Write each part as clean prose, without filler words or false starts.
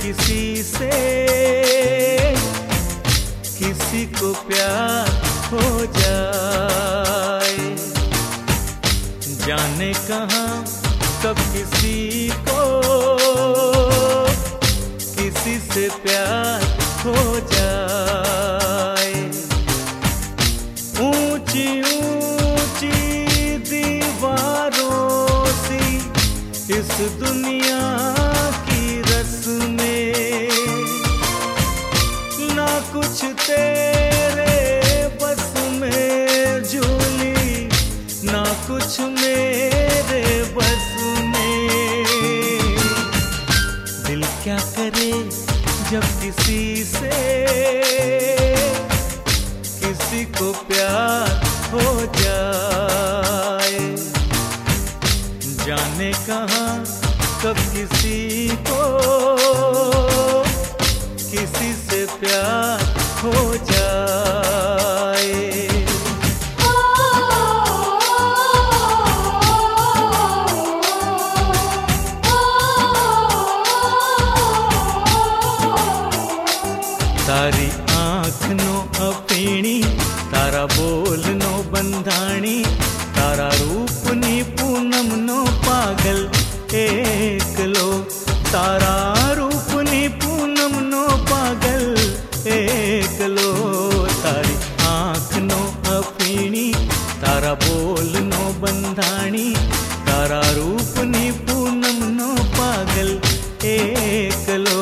किसी से किसी को प्यार हो जाए, जाने कहाँ कब किसी को किसी से प्यार हो जाए। ऊंची ऊंची दीवारों सी इस दुनिया की रस्में, ना कुछ तेरे बस में झूली, ना कुछ मेरे बस में। दिल क्या करे जब किसी से किसी को प्यार हो जाए, जाने कहाँ कब किसी को किसी से प्यार हो जाए। तारी आँख नो अफीणी, तारा बोल नो बंधाणी, तारा रूप नी पूनम नो पागल एकलो, तारा रूप नी पूनम नो पागल एकलो। तारी आँख नो अफीणी, तारा बोल नो बंधाणी, तारा रूप नी पूनम नो पागल एकलो।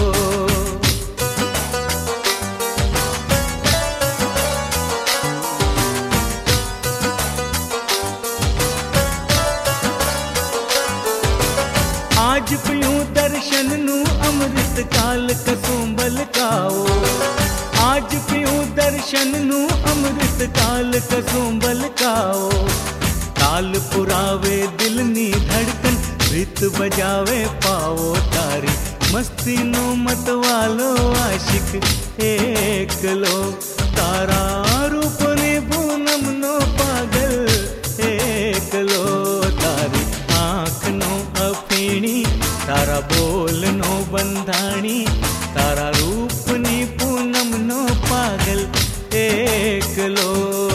आज पियूं दर्शन नू अमृत काल कसुंबल काओ, आज पियूं दर्शन नू अमृत काल कसुंबल काओ। ताल पुरावे दिल नी धड़कन, रित बजावे पाओ, तारी मस्ती नो मतवालो आशिक एकलो, तारा रूप ने पूनम नो पागल एकलो। तारी आँख नो अफीणी, तारा बोल नो बंधाणी, तारा रूप नी पूनम नो पागल एकलो।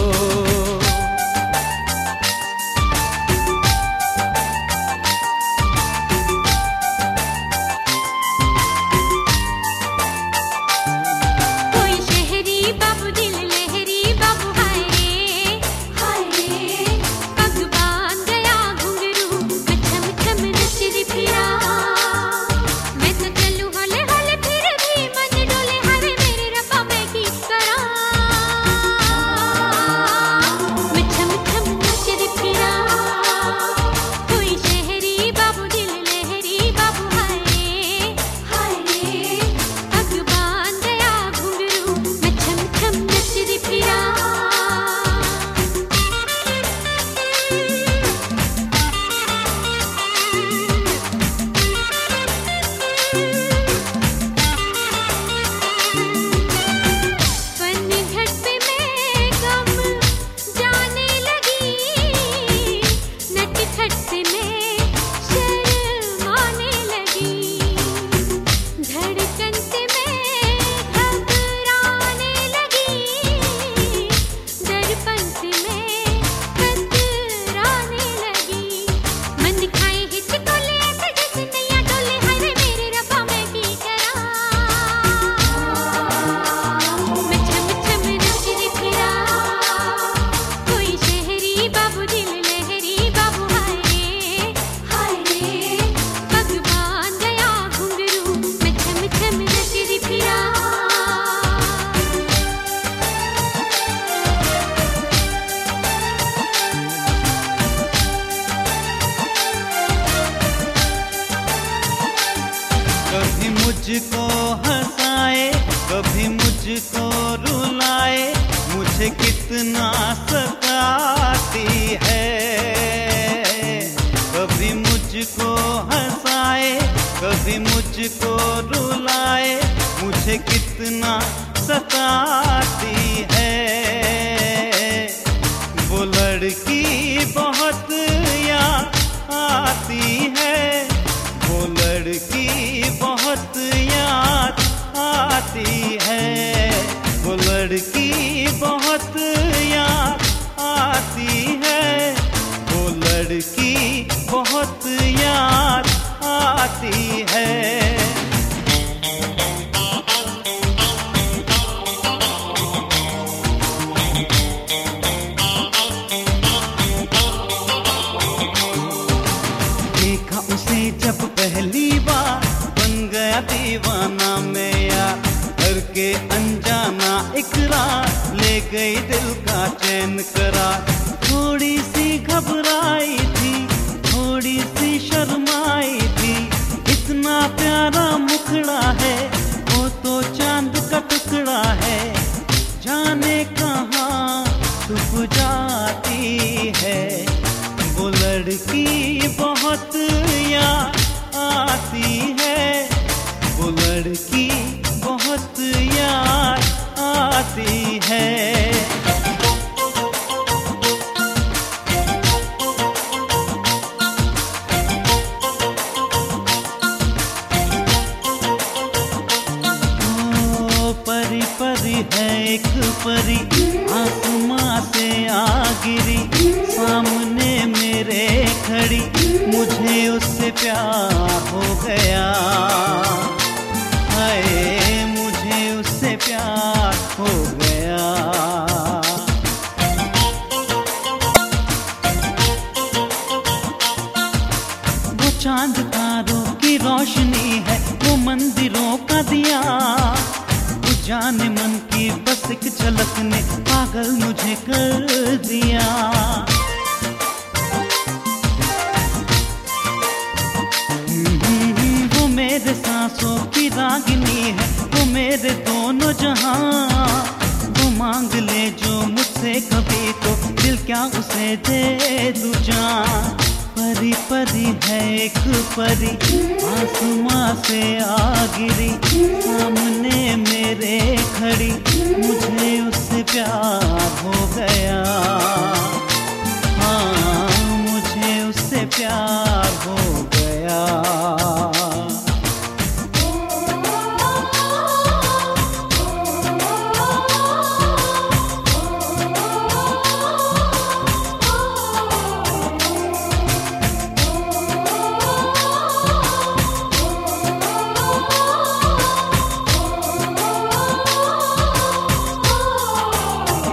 मुझको हंसाए कभी मुझको रुलाए, मुझे कितना सताती है। कभी मुझको हंसाए कभी मुझको रुलाए, मुझे कितना सताती है। वो लड़की बहुत याद आती है, वो लड़की बहुत याद आती है, वो लड़की बहुत याद आती है, वो लड़की बहुत याद आती है। देखा उसे जब पहली बार, बन गया दीवाना मैं यार, करके अनजाना इकरार, ले गई दिल का चैन करार। थोड़ी सी घबराई थी, थोड़ी सी शर्माई थी, इतना प्यारा मुखड़ा है, वो तो चांद का टुकड़ा है, जाने कहाँ छुप जाती है। वो लड़की बहुत याद आती है, वो लड़की बहुत याद आती है। परी परी है एक परी, आसमां से आ गिरी, सामने मेरे खड़ी, मुझे उससे प्यार हो गया। हाय मुझे उससे प्यार हो गया। वो चांद तारों की रोशनी है, वो मंदिरों का दिया, जाने मन की बस एक झलक ने पागल मुझे कर दिया। वो मेरे सांसों की रागिनी है, वो मेरे दोनों जहां, वो मांग ले जो मुझसे कभी तो दिल क्या उसे दे दूं जान। परी परी है एक परी, आसमां से आ गिरी, सामने मेरे खड़ी, मुझे उससे प्यार हो गया। हाँ मुझे उससे प्यार हो गया।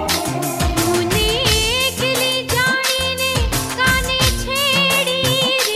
तूने गिली जानी ने काने छेड़ी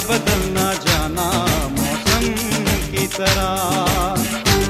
बदलना जाना मौसम की तरह।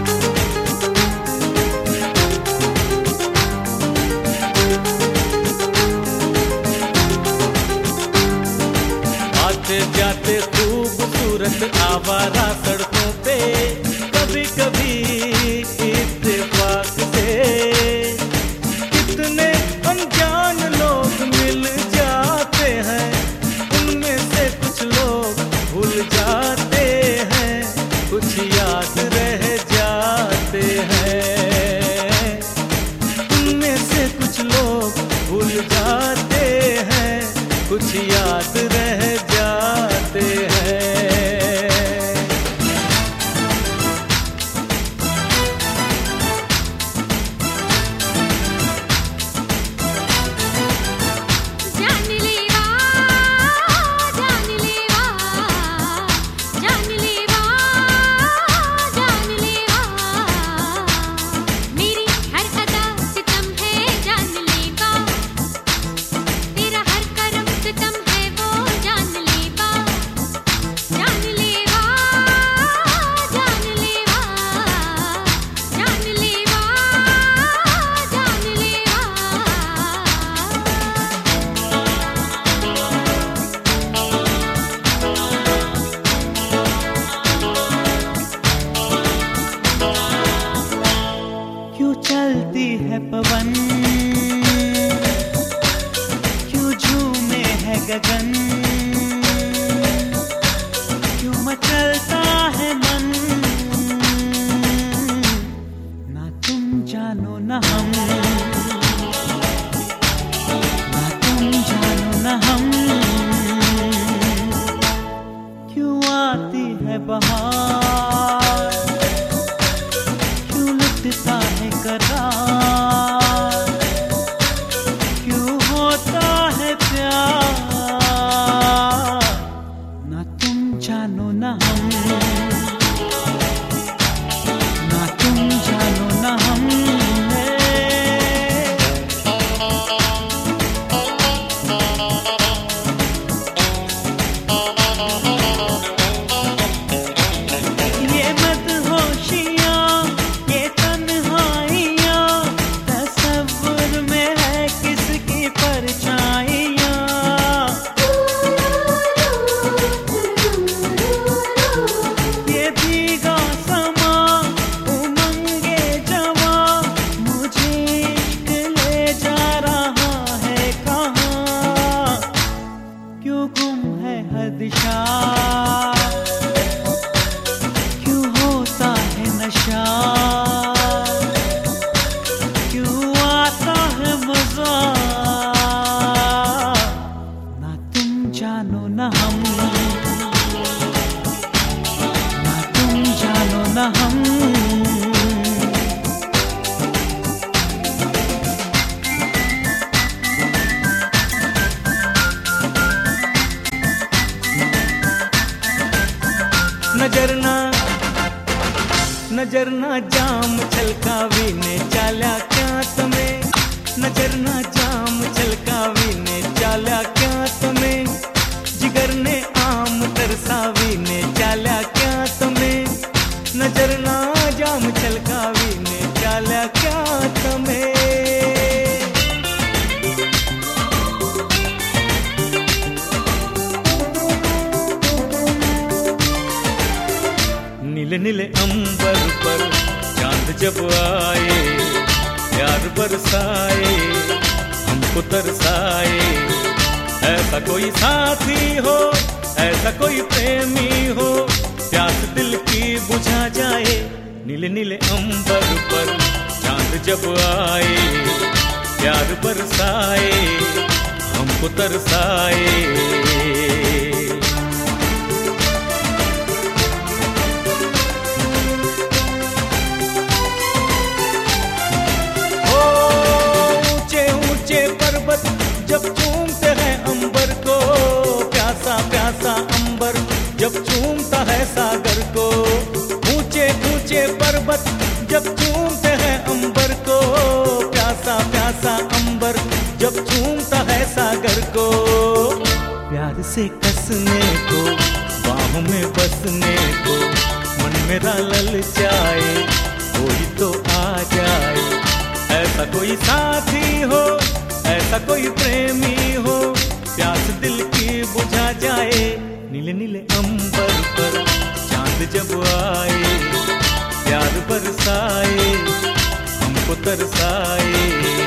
आते जाते खूबसूरत आवारा सड़कों पे कभी कभी इत्तेफाक से कितने अनजान लोग मिल जाते हैं, उनमें से कुछ लोग भूल जाते हैं, कुछ याद रह जाते हैं। उनमें से कुछ लोग भूल जाते हैं, कुछ याद रह जाते हैं। चलती है पवन, क्यों झूमे है गगन, क्यों मचलता है मन, ना तुम जानो ना हम, ना तुम जानो ना हम। क्यों आती है बहार, क्यों लुटता है करार, क्यों होता है प्यार, ना तुम जानो ना हम, ना तुम जानो ना हम। ये मदहोशियाँ, ये तन्हाइयाँ, तसव्वुर में है किसकी परछाइयाँ। ये भीगा समा, उमंगे जवा, मुझे इश्क ले जा रहा है कहाँ। क्यों गुम है हर दिशा, क्यों होता है नशा, क्यों आता है मजा, ना तुम जानो ना हम, ना तुम जानो ना हम। नजर ना जाम छलकावीने चाल्या क्या तमे, नजर ना जाम छलकावीने चाल्या क्या तमे, जिगर ने आम तरसावीने चाल्या क्या तमे, नजर ना जाम छलकावीने चाल्या क्या तमे। नीले नीले अंबर पर चांद जब आए, प्यार बरसाए, हमको तरसाए। ऐसा कोई साथी हो, ऐसा कोई प्रेमी हो, प्यास दिल की बुझा जाए। नीले नीले अंबर पर चांद जब आए, प्यार बरसाए, हमको तरसाए। जब चूमते हैं अंबर को, प्यासा प्यासा अंबर जब चूमता है सागर को। ऊंचे ऊंचे पर्वत जब चूमते हैं अंबर को, प्यासा प्यासा अंबर जब चूमता है सागर को। प्यार से कसने को बाहों में बसने को मन मेरा ललचाए, कोई तो आ जाए। ऐसा कोई साथी हो, ऐसा कोई प्रेमी हो, प्यास दिल की बुझा जाए। नीले नीले अंबर पर चांद जब आए, प्यार बरसाए, हमको तरसाए।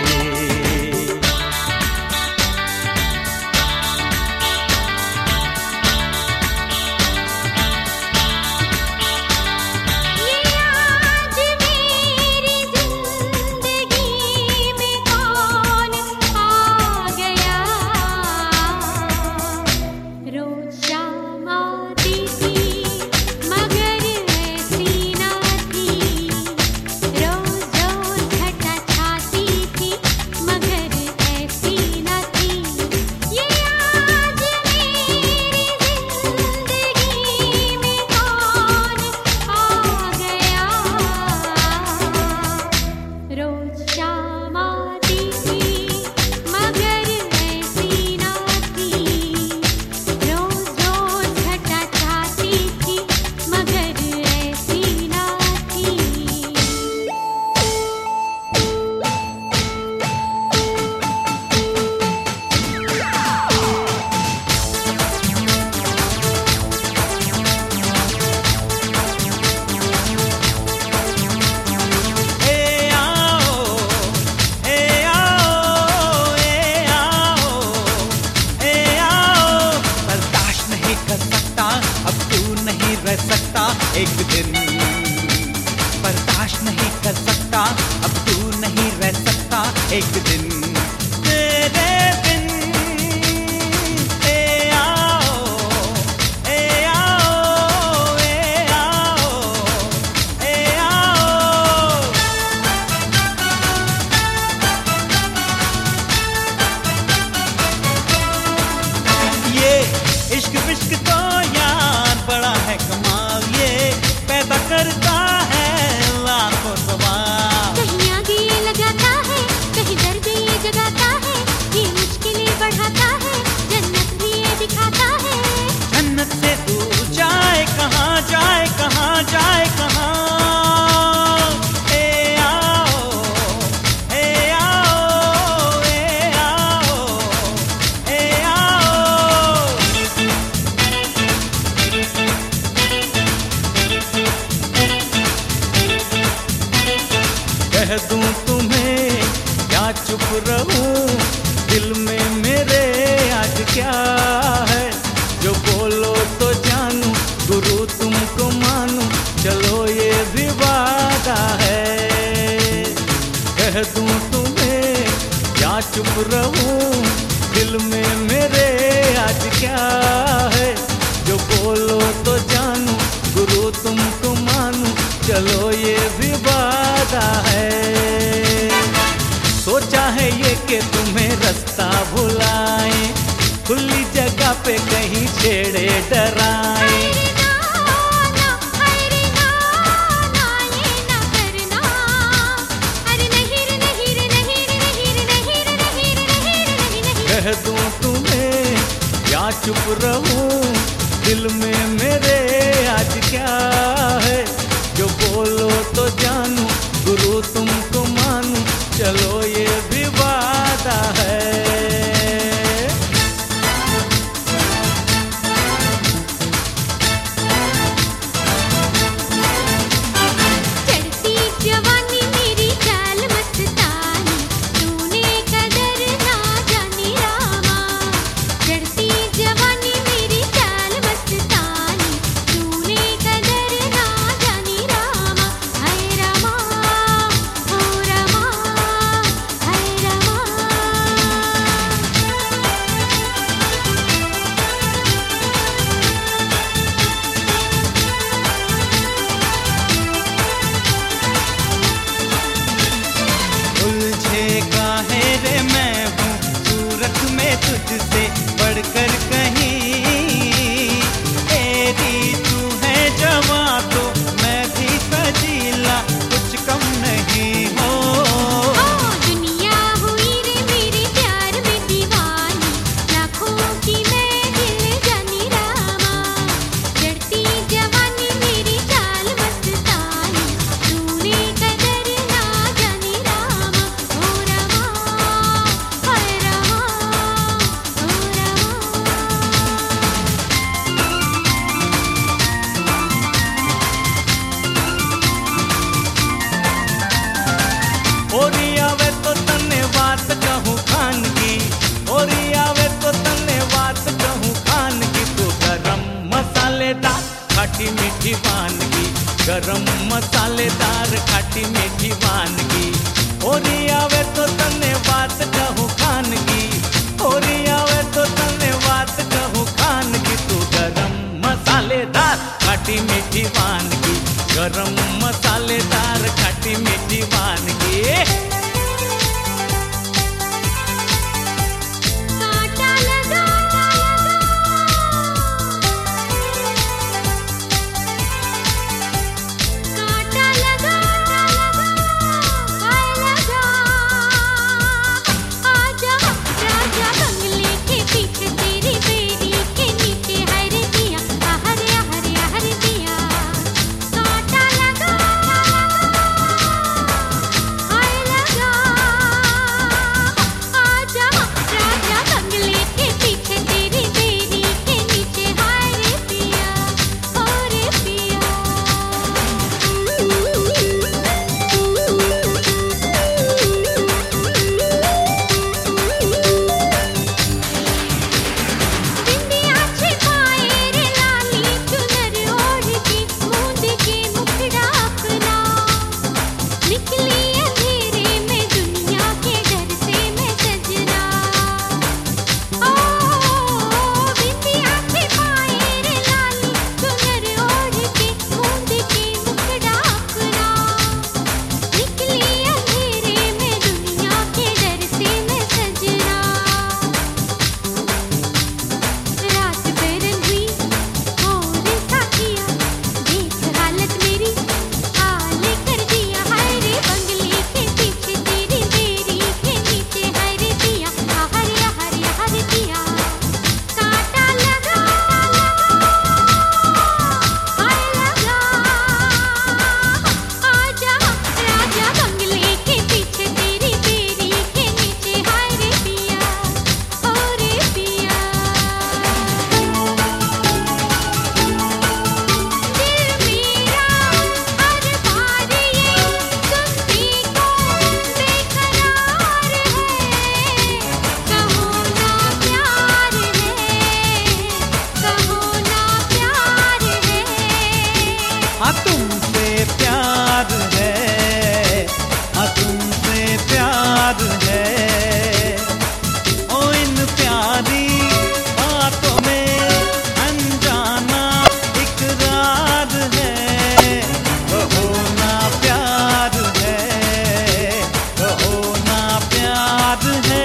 एक दिन बर्दाश्त नहीं कर सकता, अब तू नहीं रह सकता एक दिन तेरे बिन। ए आओ, ए आओ, ए आओ, ए आओ। ये इश्क विश्क तो यार बड़ा है कमाल, ये पैदा करता है लाखों सवाल। कहीं आगे ये लगाता है, कहीं दर्द ये जगाता है, ये मुश्किलें बढ़ाता है, जन्नत भी ये दिखाता है। जन्नत से दूर जाए कहाँ, जाए कहाँ, जाए कहाँ। ए आओ, ए आओ, ए आओ, ए आओ। कह दूं तुम्हें क्या चुप रहूं, दिल में मेरे आज क्या है। जो बोलो तो जानूं, गुरु तुमको मानूं, चलो ये भी वादा है। कह दूं तुम्हें क्या चुप रहूं, दिल में मेरे आज क्या है। जो बोलो तो जानूं, गुरु तुमको मानूं, चलो ये भी वादा है। सोचा है ये कि तुम्हें रास्ता भुलाए, खुली जगह पे कहीं छेड़े डराए। कह दूं तुम्हें या चुप रहूं, दिल में मेरे आज क्या है। जो बोलो तो जानूं, गुरु तुमको मानूं, चलो ये भी वादा है। मसालेदार खट्टी मीठी वानगी, गरम मसालेदार खट्टी मीठी वानगी। होरी आवे तो तने बात कहूँ खानगी, होरी आवे तो तने बात कहूँ खानगी। तू गरम मसालेदार खट्टी मीठी वानगी, गरम मसालेदार खट्टी मीठी वानगी। हाँ तुमसे प्यार है, हाँ तुमसे प्यार है। ओ इन प्यारी बातों में अनजाना इकरार है। कहो ना प्यार है, कहो ना प्यार है।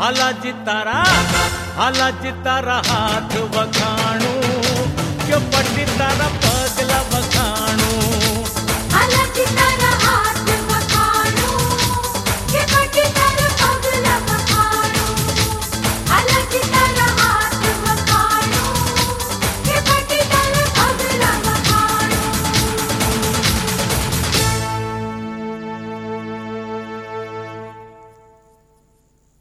हाला जितारा हाथ वखाणू, क्यों पट